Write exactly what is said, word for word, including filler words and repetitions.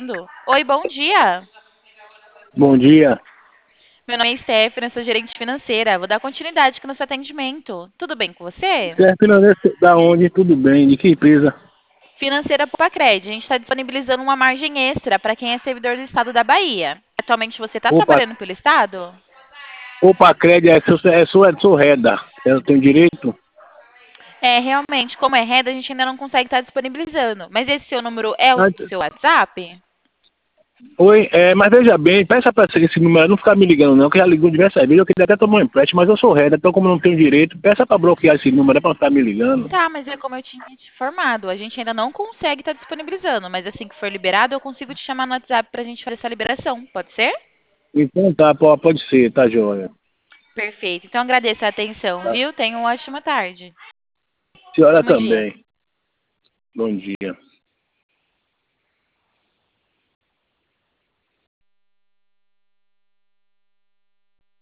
falando. Oi, bom dia. Bom dia. Meu nome é Stephanie, eu sou gerente financeira. Vou dar continuidade aqui no seu atendimento. Tudo bem com você? Você é financeiro da onde? Tudo bem? De que empresa? Financeira Poupa-Cred. A gente está disponibilizando uma margem extra para quem é servidor do estado da Bahia. Atualmente você está Opa, trabalhando pelo estado? opa, crédito, é, sou, é, sou, é, sou reda. Eu tenho direito? É, realmente, como é renda, a gente ainda não consegue estar disponibilizando. Mas esse seu número é o Antes- seu WhatsApp? Oi, é, mas veja bem, peça para esse número não ficar me ligando não, que já ligou diversas vezes, eu queria até tomar um empréstimo, mas eu sou reda, então como não tenho direito, peça para bloquear esse número, é para não ficar me ligando. Tá, mas é como eu tinha te informado. A gente ainda não consegue estar disponibilizando, mas assim que for liberado, eu consigo te chamar no WhatsApp pra gente fazer essa liberação. Pode ser? Então tá, pô, pode ser, tá joia. Perfeito. Então agradeço a atenção, Tá. viu? Tenha uma ótima tarde. Senhora Ótimo dia. também. Bom dia.